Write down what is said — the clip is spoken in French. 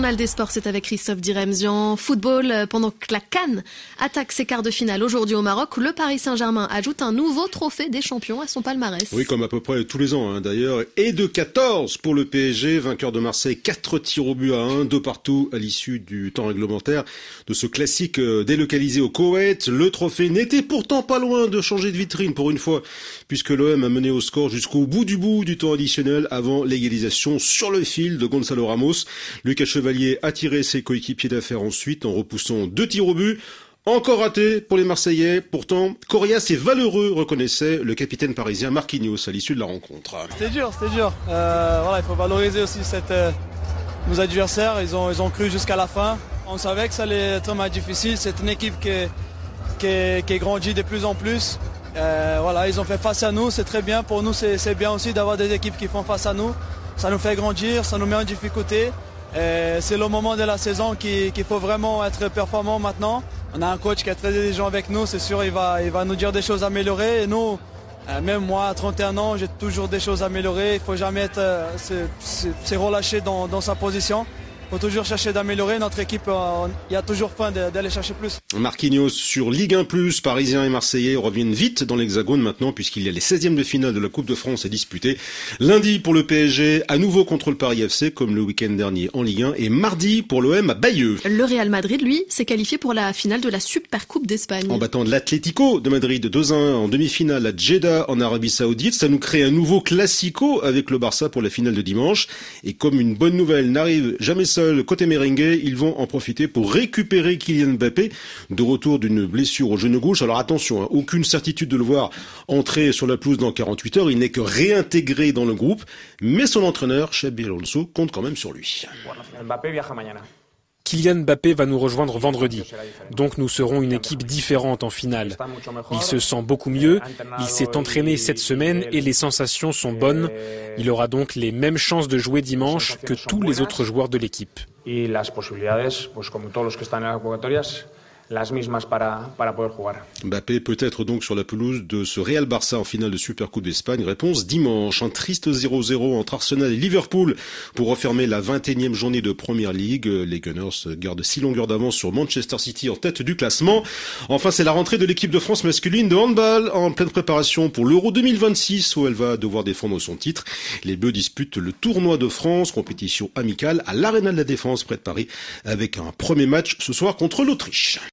journal des sports, c'est avec Christophe Diremzian. Football, pendant que la CAN attaque ses quarts de finale aujourd'hui au Maroc, le Paris Saint-Germain ajoute un nouveau trophée des champions à son palmarès. Oui, comme à peu près tous les ans d'ailleurs. Et de 14 pour le PSG, vainqueur de Marseille, 4 tirs au but à 1, 2 partout à l'issue du temps réglementaire de ce classique délocalisé au Koweït. Le trophée n'était pourtant pas loin de changer de vitrine pour une fois, puisque l'OM a mené au score jusqu'au bout du temps additionnel avant l'égalisation sur le fil de Gonzalo Ramos. Lucas Chevalier a tiré ses coéquipiers d'affaires ensuite en repoussant 2 tirs au but. Encore raté pour les Marseillais. Pourtant, coriace et valeureux, reconnaissait le capitaine parisien Marquinhos à l'issue de la rencontre. C'était dur. Voilà, il faut valoriser aussi nos adversaires. Ils ont cru jusqu'à la fin. On savait que ça allait être un match difficile. C'est une équipe qui grandit de plus en plus. Voilà, ils ont fait face à nous. C'est très bien. Pour nous, c'est bien aussi d'avoir des équipes qui font face à nous. Ça nous fait grandir, ça nous met en difficulté. C'est le moment de la saison qu'il faut vraiment être performant maintenant. On a un coach qui a très exigeant avec nous, c'est sûr il va nous dire des choses à améliorer. Et nous, même moi à 31 ans, j'ai toujours des choses à améliorer. Il ne faut jamais se relâcher dans sa position. Il faut toujours chercher d'améliorer. Notre équipe, il y a toujours faim d'aller chercher plus. Marquinhos sur Ligue 1+, Parisiens et Marseillais reviennent vite dans l'Hexagone maintenant puisqu'il y a les 16e de finale de la Coupe de France à disputer. Lundi pour le PSG, à nouveau contre le Paris FC comme le week-end dernier en Ligue 1 et mardi pour l'OM à Bayeux. Le Real Madrid, lui, s'est qualifié pour la finale de la Super Coupe d'Espagne. En battant l'Atlético de Madrid 2-1 en demi-finale à Jeddah en Arabie Saoudite, ça nous crée un nouveau classico avec le Barça pour la finale de dimanche. Et comme une bonne nouvelle n'arrive jamais seule côté merengue, ils vont en profiter pour récupérer Kylian Mbappé de retour d'une blessure au genou gauche. Alors attention, aucune certitude de le voir entrer sur la pelouse dans 48 heures. Il n'est que réintégré dans le groupe, mais son entraîneur, Xabi Alonso, compte quand même sur lui. Kylian Mbappé va nous rejoindre vendredi, donc nous serons une équipe différente en finale. Il se sent beaucoup mieux, il s'est entraîné cette semaine et les sensations sont bonnes. Il aura donc les mêmes chances de jouer dimanche que tous les autres joueurs de l'équipe. Mbappé peut être donc sur la pelouse de ce Real Barça en finale de Supercoupe d'Espagne. Réponse dimanche. Un triste 0-0 entre Arsenal et Liverpool pour refermer la 21e journée de Premier League. Les Gunners gardent 6 longueurs d'avance sur Manchester City en tête du classement. Enfin, c'est la rentrée de l'équipe de France masculine de handball en pleine préparation pour l'Euro 2026 où elle va devoir défendre son titre. Les Bleus disputent le tournoi de France, compétition amicale à l'Arena de la Défense près de Paris avec un premier match ce soir contre l'Autriche.